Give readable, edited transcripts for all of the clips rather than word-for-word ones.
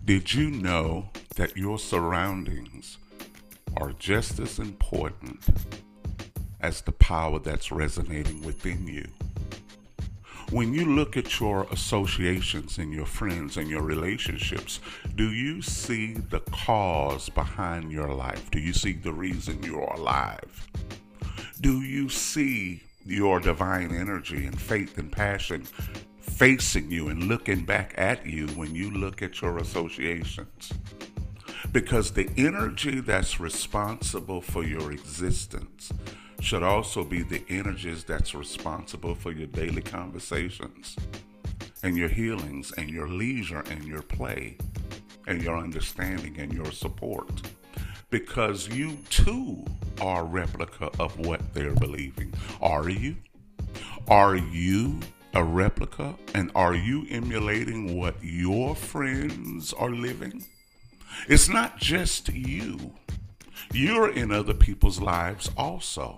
Did you know that your surroundings are just as important as the power that's resonating within you? When you look at your associations and your friends and your relationships, do you see the cause behind your life? Do you see the reason you're alive? Do you see your divine energy and faith and passion facing you and looking back at you when you look at your associations? Because the energy that's responsible for your existence should also be the energies that's responsible for your daily conversations and your healings and your leisure and your play and your understanding and your support. Because you too are a replica of what they're believing. Are you? Are you a replica? And are you emulating what your friends are living? It's not just you. You're in other people's lives also.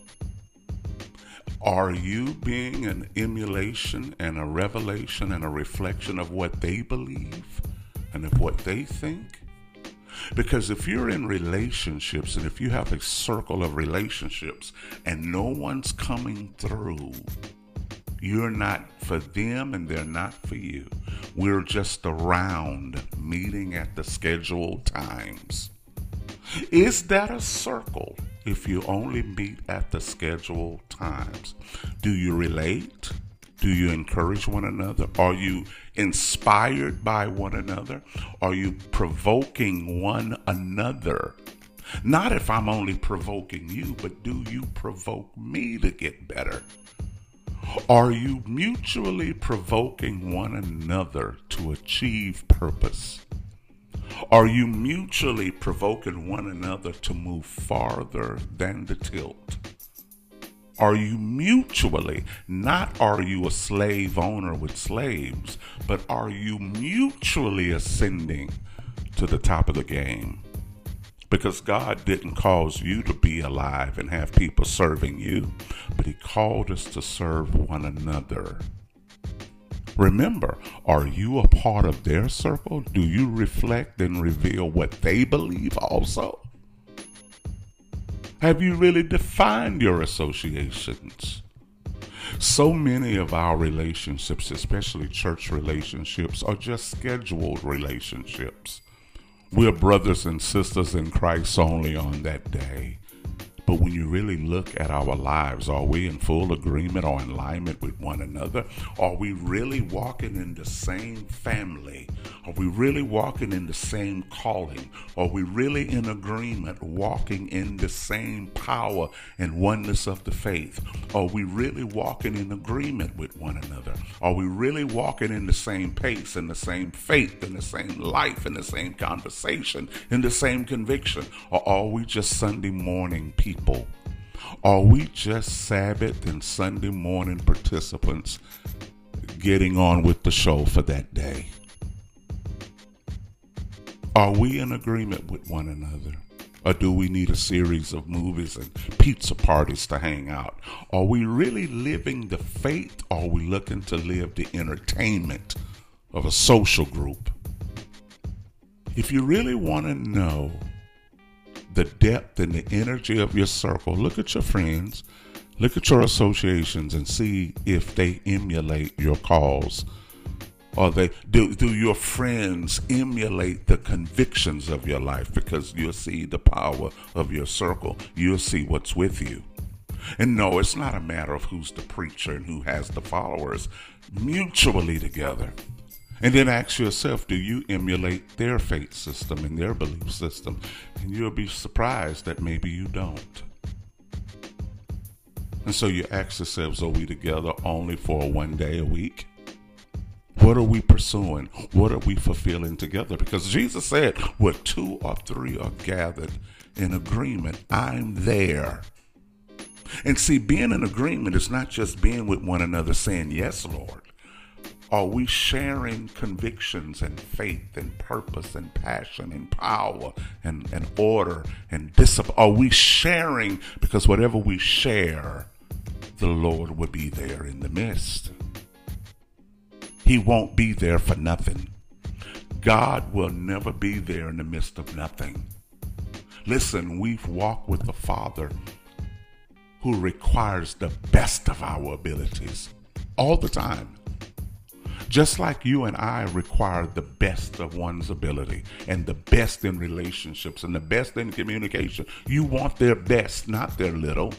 Are you being an emulation and a revelation and a reflection of what they believe and of what they think? Because if you're in relationships and if you have a circle of relationships and no one's coming through, you're not for them and they're not for you. We're just around meeting at the scheduled times. Is that a circle if you only meet at the scheduled times? Do you relate? Do you encourage one another? Are you inspired by one another? Are you provoking one another? Not if I'm only provoking you, but do you provoke me to get better? Are you mutually provoking one another to achieve purpose? Are you mutually provoking one another to move farther than the tilt? Are you mutually, not are you a slave owner with slaves, but are you mutually ascending to the top of the game? Because God didn't cause you to be alive and have people serving you, but He called us to serve one another. Remember, are you a part of their circle? Do you reflect and reveal what they believe also? Have you really defined your associations? So many of our relationships, especially church relationships, are just scheduled relationships. We're brothers and sisters in Christ only on that day. But when you really look at our lives, are we in full agreement or in alignment with one another? Are we really walking in the same family? Are we really walking in the same calling? Are we really in agreement, walking in the same power and oneness of the faith? Are we really walking in agreement with one another? Are we really walking in the same pace, in the same faith, in the same life, in the same conversation, in the same conviction? Or are we just Sunday morning people? Are we just Sabbath and Sunday morning participants getting on with the show for that day? Are we in agreement with one another? Or do we need a series of movies and pizza parties to hang out? Are we really living the faith, or are we looking to live the entertainment of a social group? If you really want to know the depth and the energy of your circle, look at your friends, look at your associations, and see if they emulate your cause. Or do your friends emulate the convictions of your life? Because you'll see the power of your circle. You'll see what's with you. And no, it's not a matter of who's the preacher and who has the followers. Mutually together. And then ask yourself, do you emulate their faith system and their belief system? And you'll be surprised that maybe you don't. And so you ask yourselves, are we together only for one day a week? What are we pursuing? What are we fulfilling together? Because Jesus said, where two or three are gathered in agreement, I'm there. And see, being in agreement is not just being with one another saying, yes, Lord. Are we sharing convictions and faith and purpose and passion and power and order and discipline? Are we sharing? Because whatever we share, the Lord will be there in the midst. He won't be there for nothing. God will never be there in the midst of nothing. Listen, we've walked with the Father who requires the best of our abilities all the time. Just like you and I require the best of one's ability and the best in relationships and the best in communication. You want their best, not their little.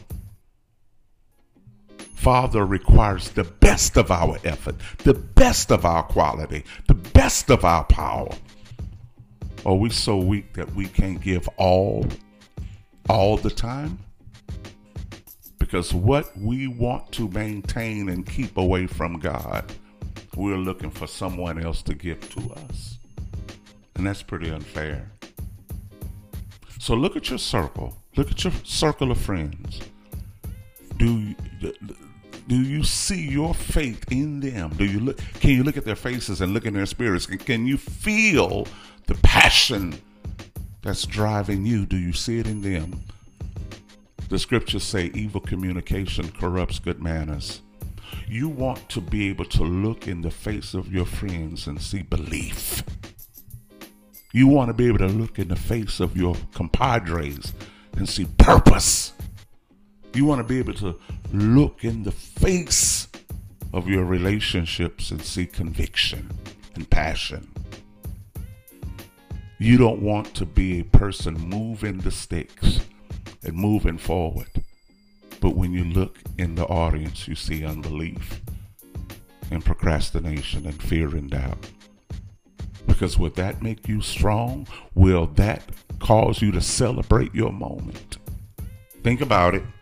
Father requires the best of our effort, the best of our quality, the best of our power. Are we so weak that we can't give all the time? Because what we want to maintain and keep away from God, we're looking for someone else to give to us. And that's pretty unfair. So look at your circle. Look at your circle of friends. Do you see your faith in them? Can you look at their faces and look in their spirits? Can you feel the passion that's driving you? Do you see it in them? The scriptures say evil communication corrupts good manners. You want to be able to look in the face of your friends and see belief. You want to be able to look in the face of your compadres and see purpose. You want to be able to look in the face of your relationships and see conviction and passion. You don't want to be a person moving the sticks and moving forward. But when you look in the audience, you see unbelief and procrastination and fear and doubt. Because will that make you strong? Will that cause you to celebrate your moment? Think about it.